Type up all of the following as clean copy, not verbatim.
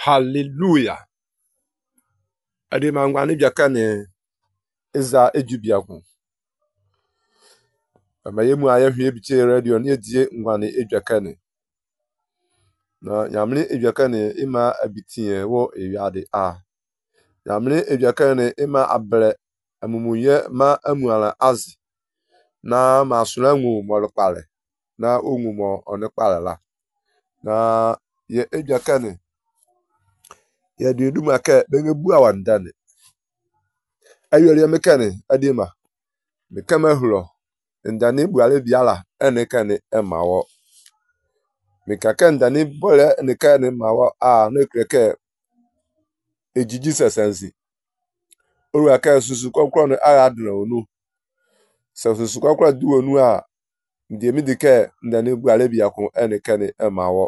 Hallelujah. Adi mangwani jakane iza ejubiaku. Amayemu aye hwie biche radio ne die ngwani ejakane. Na nyamne ejakane ima abitie wo ewiade a. Nyamne ejakane ima abre amumuye ma amuala azi. Na masula ngu molokpale. Na ongu mo onekpale la. Na ye ejakane ya dudu make benge bua wandane. Ayo ya mekane adima. Mekama hulo. Ndani buale biala enekane emawo. Mikake ndani bole enekane mawo a nekreke ejiji sesensi. Oru aka susu kokro ne ayadna onu. Susu kokro du onu a ndemi dike ndani buale biako enekane emawo.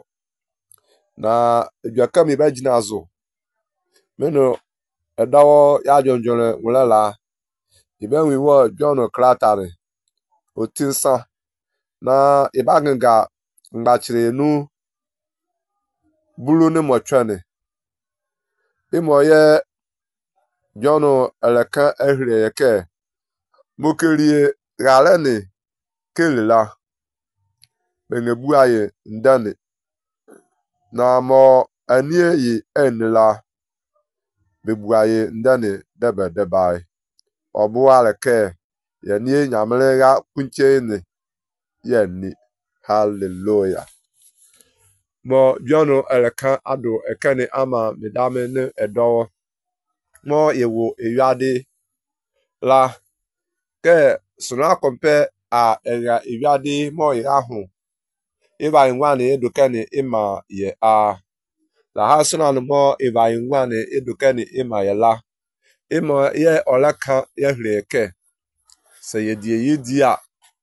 Na edwaka mi bajina azu. Meno edawo ya jonjone wulela. Ibe wiwo John Klatare. Otinsa na ibagenga ngbachire nu bulu ne mochwane. Imoye John eleka ehire yeke mokerie galene kelela benebu aye ndane na mo anie yi enela bebuaye ndane debe debai obu aleke yanie nyamle ga kunche ne yani. Hallelujah. Mo John eleka ado ekene ama medame ne edo mo yewo ewiade la ke suna kompe a era ewiade mo irahu iba ngwane edukene ima ye a la hasuna no mo iba ngwane edukene ima ye la imo ye olaka ye hreke se ye die yidia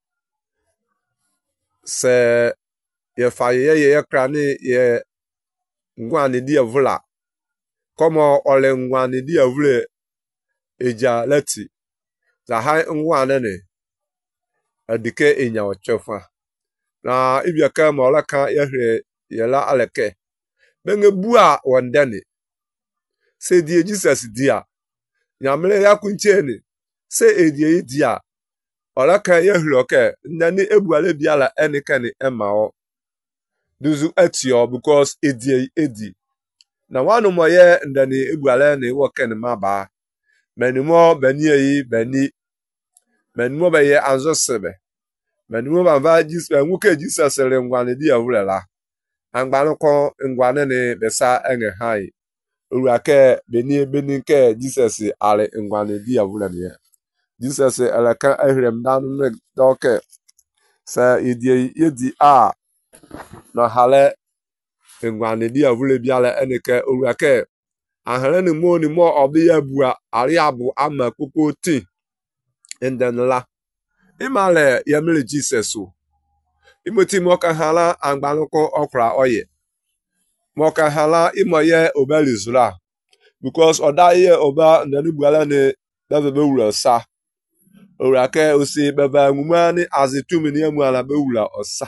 se ye faye ye krani ye ngwane di evula komo ole ngwane di evule eja lati za ha ngwane ne adike enya ochefa na ibiaka ma olaka ye hre ye la aleke benge bua wondane se die Jesus dia nyamle ya kuncheni se edie dia olaka ye hre oke ndani ebuale biala enikani emao duzu etio because edi na wanu moye ndani ebuale ne woken maba menimo bani menimo be ye anzo sebe menimo bava Jesus enwuke Jesus re ngwane di awulela angbanu ko ngwane ne besa enge hai uruake beni ke Jesus ale ngwane di awulele Jesus elaka ehrem danu ne doke sa edi a na hale ngwane di avule biala eneke oruake ahare ni mo obi abua ari abu ama kokoti endenla imale yamle Jesus o imoti mo ka hala angbanuko okra oye mo ka hala imoye obalizura because odaye oba ndani buala ne bebe wura sa oruake osi bebe ngumani azitumi ni emu ala be wura osa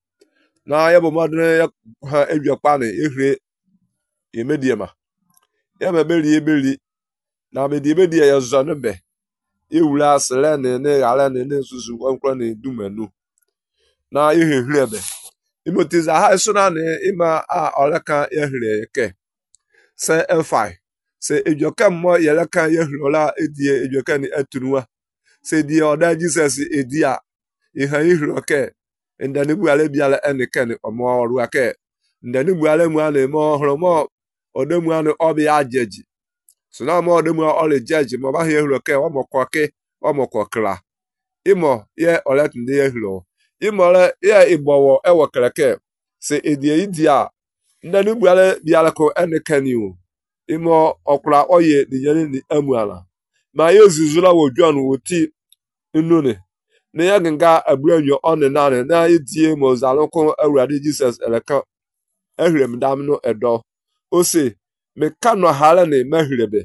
na yebo modne ha edwakpa ne ehre emediema ya mebeli na bedi ya zone be ewura asle ne gale ne susu kwankwa ne dumenu na ehre be imotiza ha suna ne ima a olaka ehre ke se efai se edwaka mo yelaka ehre ola edie edwaka ni atunuwa se die oda Jesus edia ihe ehre ke ndani buale biala eneken omo ruake ndani buale mu ane mo hromo odemu ane obi ajeji so na mo odemu ole jeji mo ba he ehre ke omo kokla imo ye olet ndi ehre imo le ye ibowo ewokreke se edie idia ndani buale biala ko eneken o imo okra oye ni yele ni amuala ma ye zuzula wo John woti nnune ne ya nga abranyo one nane na idie mo zaloko awurade Jesus eleka ehrem dam no edo ose me kano hala ne mahrebe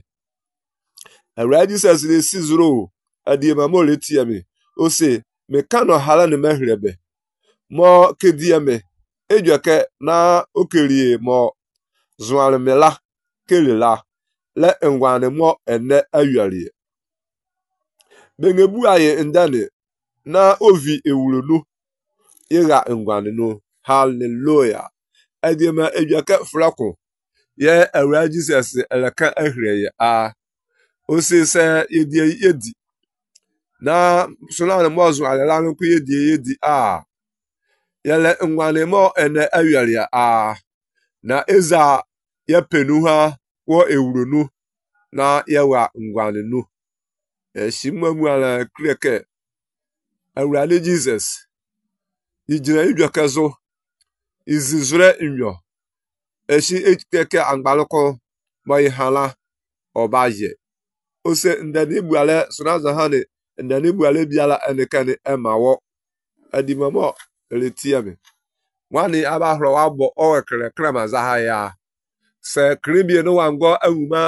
awurade Jesus ne sizuro adie mamole tie me ose me kano hala ne mahrebe mo kedie me edweke na okerie mo zuale mela kelela le ngwane mo ene ayuali bengebu aye ndane na ovi ewulunu ira ngwane no hallelujah edima ejuake flako ye ewa Jesus eleka ahreye a osise yedi na sona mo zu alela no ku yedi a yele ngwane mo ene ayuali a na eza ye penu ha wo ewurunu na yewa ngwane nu shimmu ala kreke awurade Jesus ijina ijokezo izizure nyo eshi ekeke angbaloko moy hala obaye ose ndani buale sunaza hane ndani buale biala enekane emawo adimamo eletiame wani abahro wabo owekere krema zahaya se kribie no wango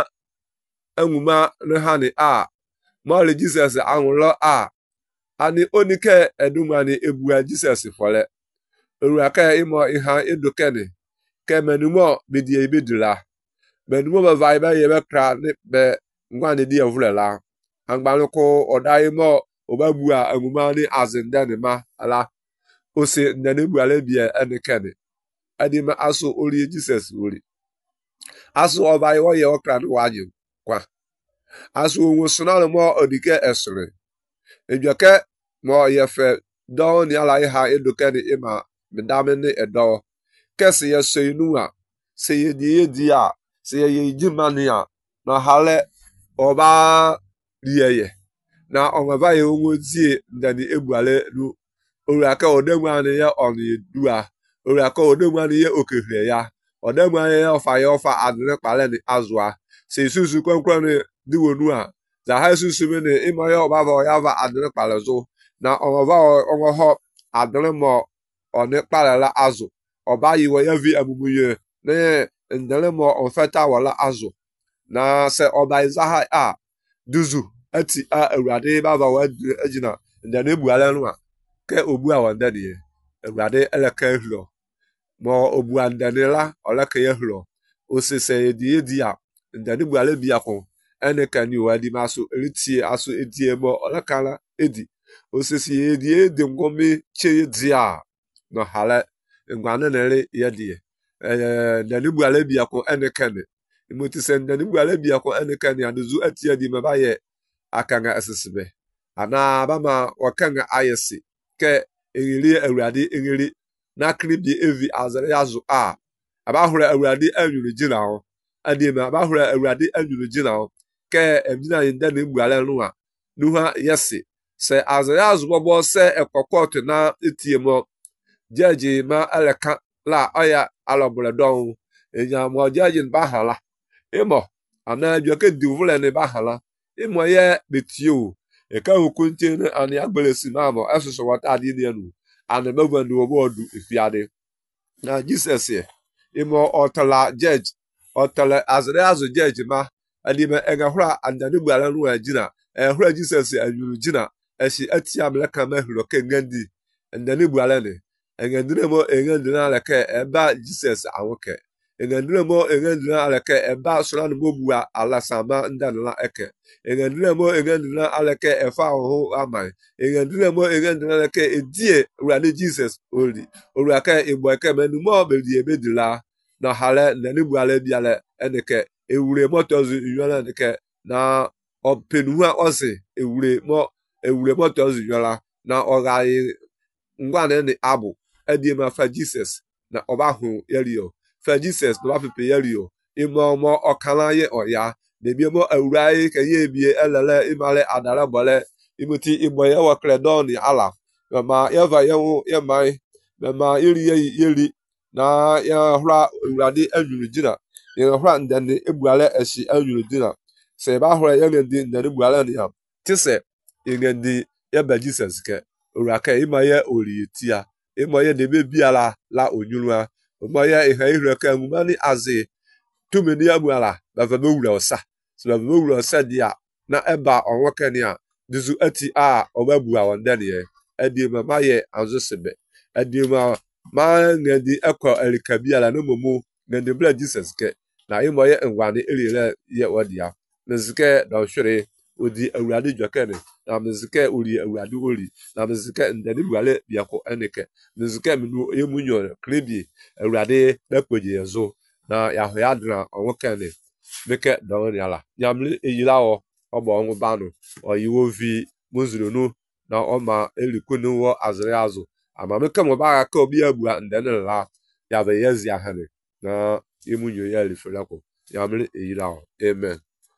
anwuma ne hane a mole Jesus anwulo a ani onike edumani ebua Jesus fole oraka imo iha edukene kemenumo bedie ibedula benumo ba vibe ye kra ne be ngwane di avulela angbanuko odaimo obabua anwuma ni azinda ne ma ala ose ndane buale bia enekene adima aso ori Jesus ori aso obai wo ye okra no waje kwa aso wo sunalo mo odike esre ejuake mo yefe do ni ala ha edukene ima medame ne edo kese ye soinua se ye di a se ye jimania na hale oba rieye na onweba ye onwozie ndani ebuale nu oraka odemane ye oni dua oraka odemane ye okehre ya odemane ye ofa adne pale ni azwa se susu kwankwan ni diwonu a za ha susu me ni imo ye obava ya va adne pale zo na onwo adne mo oni pale la azu ọba yiwe ya vi amumuye ne ndele mo onfeta wala azu na se ọba izaha a duzu ati a awurade baba wa ejina ndele buale no a ke obu a wanda die awurade eleka hlo mo obu andele la oleka ye hlo osese di a ndele buale bia ko ene kan yi wadi maso elitie aso edie mo oleka la edi osese di ngomi che di a no hale ngwane nere yedie ndani buale bia ko enekene imoti se ndani buale bia ko enekene aduzu atia di mabaye akanga asisibe ana bama wakanga ayesi ke egiri awurade egiri na kribi evi azare yazu a abahura awurade anwuru gina ho adima abahura awurade anwuru gina ho ke emina ndani buale no a nuha yesi se azare yazu bobo se ekokot na etiemo jeji ma aleka la oya alobule don enya mo jeji bahala imo ana joke divule ne bahala imo ye betio e ka hukunte ne ani agbelesi na mo esoso wata adi ne nu ana bebandu obodu ifiade na Jesus ye imo otala jeji otala azre jeji ma adime egahura andani buala nu ajina ehura Jesus anyuru jina eshi atia mleka mahuro ke ngandi andani buala ne engendina leke eba Jesus awoke engendina leke eba solan mobua ala sama ndana eke engendina aleke efa ho amai engendina leke edie rani Jesus oli oraka igbo eke menu mo bedi ebedila na hale nani buale biale eneke ewure motozu yona neke na openua ose ewure motozu yona na ogai ngwane ni abu edima fa Jesus na obahu yerio fa Jesus no apepe yerio imo okala ye oya debie mo awurai ke ye bie elele imale adara bole imuti igbo ye wakre doni ala ma yeva yewu ye mai ma yeri na ya hura urade anwuru jina ye hura ndane ebuale eshi anwuru jina se ba hura ye ndi ndane buale ni am tise ye ba Jesus ke uraka imaye orietia imoye debe biala la onyunwa imoye ihe ihureka ngumani azi tumeni amuala bavame wura osa so bavame wura osa dia na eba onwoke ni a duzu ati a obabua wondane ye edi mama ye anzosebe edi ma ngadi ekọ elikabiala no momo ngadi bla Jesus ke na imo ye ngwani elile ye wadia mezike do shiri odi awurade dwakane na mezike ori awurade ori na mezike ndani buale biako eneke mezike minu emunyo krebi awurade bepoje yezo na ya ho ya dra onwokane meke do ni ala nyamle eyilawo obo onwu banu oyiwo vi muzurunu na oma elikunu wo azri azu ama meke mo ba ka obi abua ndani la ya be yezi ahane na emunyo ya lifela ko nyamle eyilawo amen.